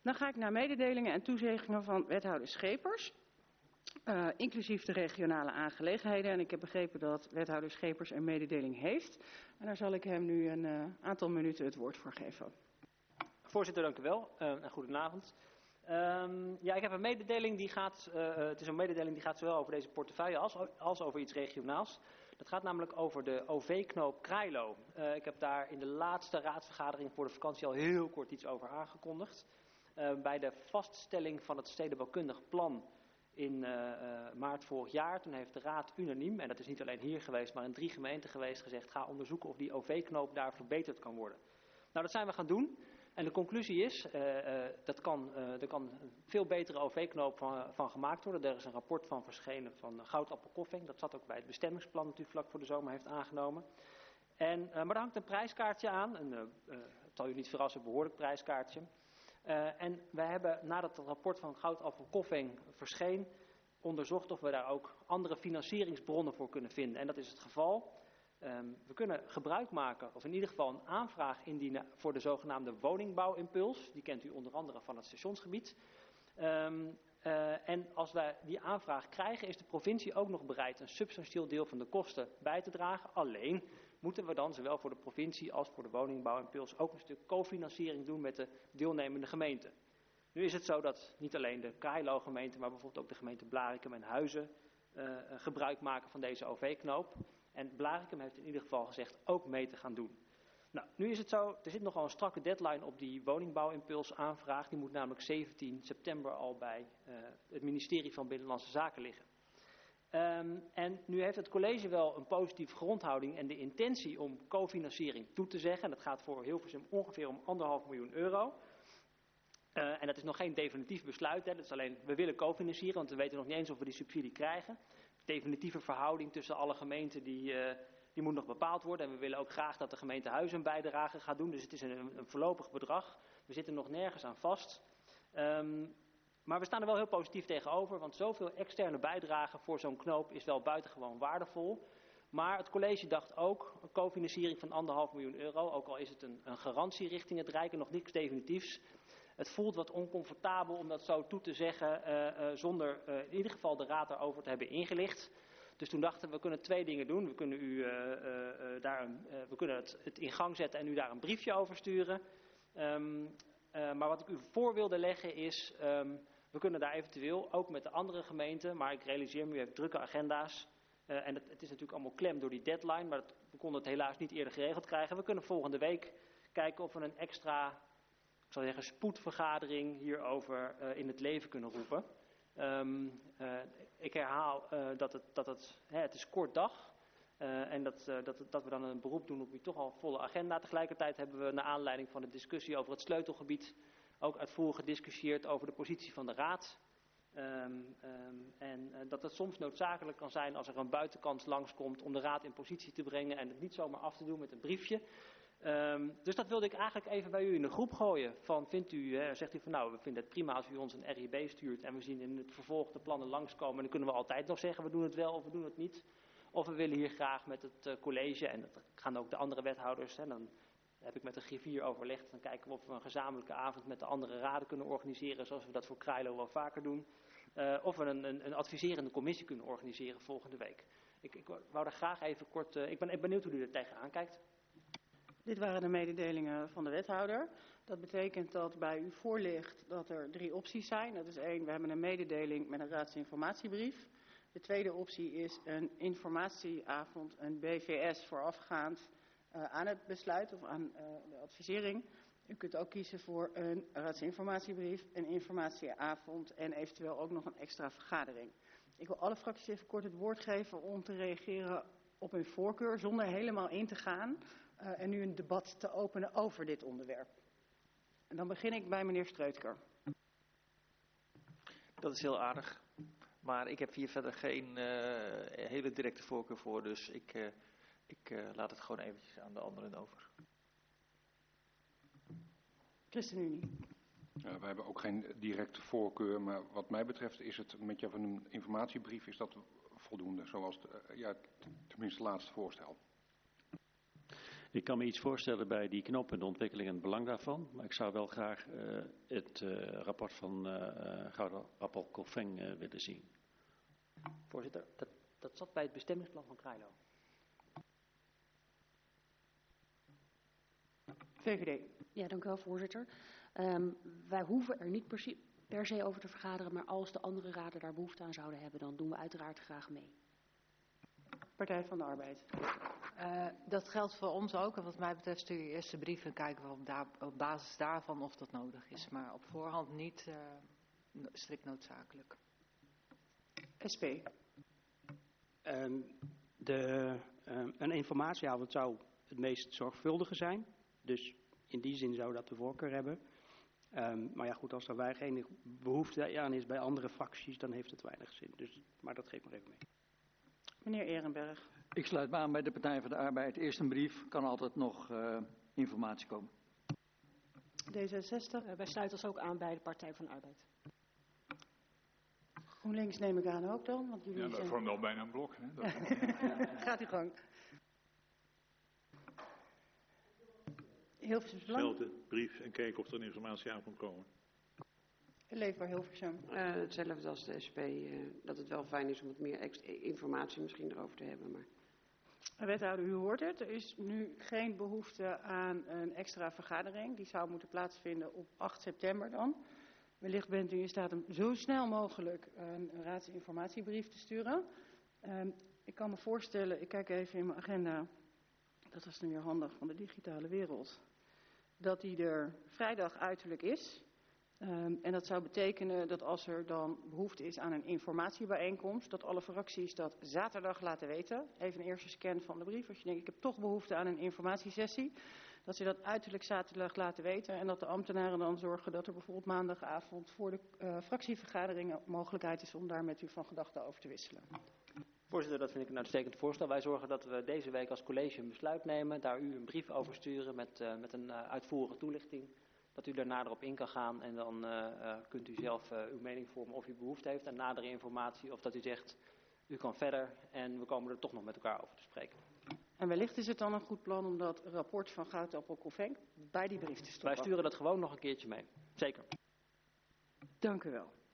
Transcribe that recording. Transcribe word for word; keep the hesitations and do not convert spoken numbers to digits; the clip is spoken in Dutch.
Dan ga ik naar mededelingen en toezeggingen van wethouder Schepers. Uh, inclusief de regionale aangelegenheden. En ik heb begrepen dat wethouder Schepers een mededeling heeft. En daar zal ik hem nu een uh, aantal minuten het woord voor geven. Voorzitter, dank u wel. Uh, en goedenavond. Um, ja, ik heb een mededeling die gaat, uh, het is een mededeling die gaat zowel over deze portefeuille als, als over iets regionaals. Dat gaat namelijk over de O V-knoop Krailo. Uh, ik heb daar in de laatste raadsvergadering voor de vakantie al heel kort iets over aangekondigd. Uh, bij de vaststelling van het stedenbouwkundig plan in uh, uh, maart vorig jaar, toen heeft de raad unaniem, en dat is niet alleen hier geweest, maar in drie gemeenten geweest, gezegd ga onderzoeken of die O V-knoop daar verbeterd kan worden. Nou, dat zijn we gaan doen. En de conclusie is, uh, uh, dat kan, uh, er kan een veel betere O V-knoop van, van gemaakt worden. Er is een rapport van verschenen van Goudappel Koffing. Dat zat ook bij het bestemmingsplan natuurlijk vlak voor de zomer heeft aangenomen. En, uh, maar er hangt een prijskaartje aan. Een, uh, uh, het zal u niet verrassen, een behoorlijk prijskaartje. Uh, en wij hebben nadat het rapport van Goudappel Koffing verscheen, onderzocht of we daar ook andere financieringsbronnen voor kunnen vinden. En dat is het geval. Um, we kunnen gebruik maken, of in ieder geval een aanvraag indienen voor de zogenaamde woningbouwimpuls. Die kent u onder andere van het stationsgebied. Um, uh, en als wij die aanvraag krijgen, is de provincie ook nog bereid een substantieel deel van de kosten bij te dragen. Alleen moeten we dan zowel voor de provincie als voor de woningbouwimpuls ook een stuk cofinanciering doen met de deelnemende gemeenten. Nu is het zo dat niet alleen de Krailo-gemeente, maar bijvoorbeeld ook de gemeente Blaricum en Huizen uh, gebruik maken van deze O V-knoop. En Blaricum heeft in ieder geval gezegd ook mee te gaan doen. Nou, nu is het zo, er zit nogal een strakke deadline op die woningbouwimpuls aanvraag. Die moet namelijk zeventien september al bij uh, het ministerie van Binnenlandse Zaken liggen. Um, en nu heeft het college wel een positieve grondhouding en de intentie om cofinanciering toe te zeggen. En dat gaat voor Hilversum ongeveer om anderhalf miljoen euro. Uh, en dat is nog geen definitief besluit. Hè. Dat is alleen, we willen cofinancieren, want we weten nog niet eens of we die subsidie krijgen. De definitieve verhouding tussen alle gemeenten die, uh, die moet nog bepaald worden. En we willen ook graag dat de gemeente Huizen een bijdrage gaat doen. Dus het is een, een voorlopig bedrag. We zitten nog nergens aan vast. Um, maar we staan er wel heel positief tegenover, want zoveel externe bijdrage voor zo'n knoop is wel buitengewoon waardevol. Maar het college dacht ook, een cofinanciering van anderhalf miljoen euro, ook al is het een, een garantie richting het Rijk en nog niks definitiefs. Het voelt wat oncomfortabel om dat zo toe te zeggen uh, uh, zonder uh, in ieder geval de raad daarover te hebben ingelicht. Dus toen dachten we, we kunnen twee dingen doen. We kunnen, u, uh, uh, daar een, uh, we kunnen het, het in gang zetten en u daar een briefje over sturen. Um, uh, maar wat ik u voor wilde leggen is, um, we kunnen daar eventueel ook met de andere gemeenten, maar ik realiseer me, u heeft drukke agenda's. Uh, en het, het is natuurlijk allemaal klem door die deadline, maar het, we konden het helaas niet eerder geregeld krijgen. We kunnen volgende week kijken of we een extra, ik zal zeggen, spoedvergadering hierover uh, in het leven kunnen roepen. Um, uh, ik herhaal uh, dat, het, dat het, hè, het is kort dag uh, en dat, uh, dat, dat we dan een beroep doen op die toch al volle agenda. Tegelijkertijd hebben we naar aanleiding van de discussie over het sleutelgebied ook uitvoerig gediscussieerd over de positie van de raad. Um, um, en uh, dat het soms noodzakelijk kan zijn als er een buitenkans langskomt om de raad in positie te brengen en het niet zomaar af te doen met een briefje. Um, dus dat wilde ik eigenlijk even bij u in de groep gooien. Van, vindt u, hè, zegt u van nou, we vinden het prima als u ons een R I B stuurt en we zien in het vervolg de plannen langskomen. En dan kunnen we altijd nog zeggen we doen het wel of we doen het niet. Of we willen hier graag met het uh, college, en dat gaan ook de andere wethouders, hè, dan heb ik met de griffier overlegd. Dan kijken we of we een gezamenlijke avond met de andere raden kunnen organiseren, zoals we dat voor Krailo wel vaker doen. Uh, of we een, een, een adviserende commissie kunnen organiseren volgende week. Ik, ik wou er graag even kort, uh, ik ben benieuwd hoe u er tegenaan kijkt. Dit waren de mededelingen van de wethouder. Dat betekent dat bij u voor ligt dat er drie opties zijn. Dat is één, we hebben een mededeling met een raadsinformatiebrief. De tweede optie is een informatieavond, een B V S voorafgaand uh, aan het besluit of aan uh, de advisering. U kunt ook kiezen voor een raadsinformatiebrief, een informatieavond en eventueel ook nog een extra vergadering. Ik wil alle fracties even kort het woord geven om te reageren op hun voorkeur zonder helemaal in te gaan uh, en nu een debat te openen over dit onderwerp. En dan begin ik bij meneer Streutker. Dat is heel aardig, maar ik heb hier verder geen uh, hele directe voorkeur voor, dus ik, uh, ik uh, laat het gewoon eventjes aan de anderen over. ChristenUnie. Ja, we hebben ook geen directe voorkeur, maar wat mij betreft is het met jou van een informatiebrief is dat voldoende, zoals de, ja, tenminste het laatste voorstel. Ik kan me iets voorstellen bij die knop en de ontwikkeling en het belang daarvan. Maar ik zou wel graag uh, het uh, rapport van uh, Gouden Appel Coffeng uh, willen zien. Voorzitter, dat, dat zat bij het bestemmingsplan van Krailo. V V D. Ja, dank u wel, voorzitter. Um, wij hoeven er niet per, per se over te vergaderen, maar als de andere raden daar behoefte aan zouden hebben, dan doen we uiteraard graag mee. Partij van de Arbeid. Uh, dat geldt voor ons ook. En wat mij betreft stuur je eerst de brief en kijken we op, daar, op basis daarvan of dat nodig is. Maar op voorhand niet uh, strikt noodzakelijk. S P. Um, de, um, een informatieavond zou het meest zorgvuldige zijn. Dus in die zin zou dat de voorkeur hebben. Um, maar ja goed, als er weinig behoefte aan is bij andere fracties, dan heeft het weinig zin. Dus, maar dat geeft nog even mee. Meneer Ehrenberg. Ik sluit me aan bij de Partij van de Arbeid. Eerst een brief, kan altijd nog uh, informatie komen. D zesenzestig. Uh, wij sluiten ons ook aan bij de Partij van de Arbeid. GroenLinks neem ik aan ook dan. Want jullie ja, dat zijn... vormt al bijna een blok. Hè? Dat... Gaat u gang. Hilversum Belang. Hetzelfde brief en kijken of er een informatieavond komen. Leefbaar Hilversum. Uh, hetzelfde als de S P. Uh, dat het wel fijn is om wat meer extra informatie misschien erover te hebben. Maar... Wethouder, u hoort het. Er is nu geen behoefte aan een extra vergadering. Die zou moeten plaatsvinden op acht september dan. Wellicht bent u in staat om zo snel mogelijk een raadsinformatiebrief te sturen. Uh, ik kan me voorstellen, ik kijk even in mijn agenda. Dat is nu weer handig van de digitale wereld. Dat die er vrijdag uiterlijk is. Um, en dat zou betekenen dat als er dan behoefte is aan een informatiebijeenkomst, dat alle fracties dat zaterdag laten weten. Even een eerste scan van de brief. Als je denkt, ik heb toch behoefte aan een informatiesessie. Dat ze dat uiterlijk zaterdag laten weten. En dat de ambtenaren dan zorgen dat er bijvoorbeeld maandagavond voor de uh, fractievergaderingen mogelijkheid is om daar met u van gedachten over te wisselen. Voorzitter, dat vind ik een uitstekend voorstel. Wij zorgen dat we deze week als college een besluit nemen, daar u een brief over sturen met, uh, met een uh, uitvoerige toelichting. Dat u daar nader op in kan gaan en dan uh, uh, kunt u zelf uh, uw mening vormen of u behoefte heeft aan nadere informatie. Of dat u zegt, u kan verder en we komen er toch nog met elkaar over te spreken. En wellicht is het dan een goed plan om dat rapport van Gouden Appel Coffeng bij die brief te stoppen. Wij sturen dat gewoon nog een keertje mee. Zeker. Dank u wel.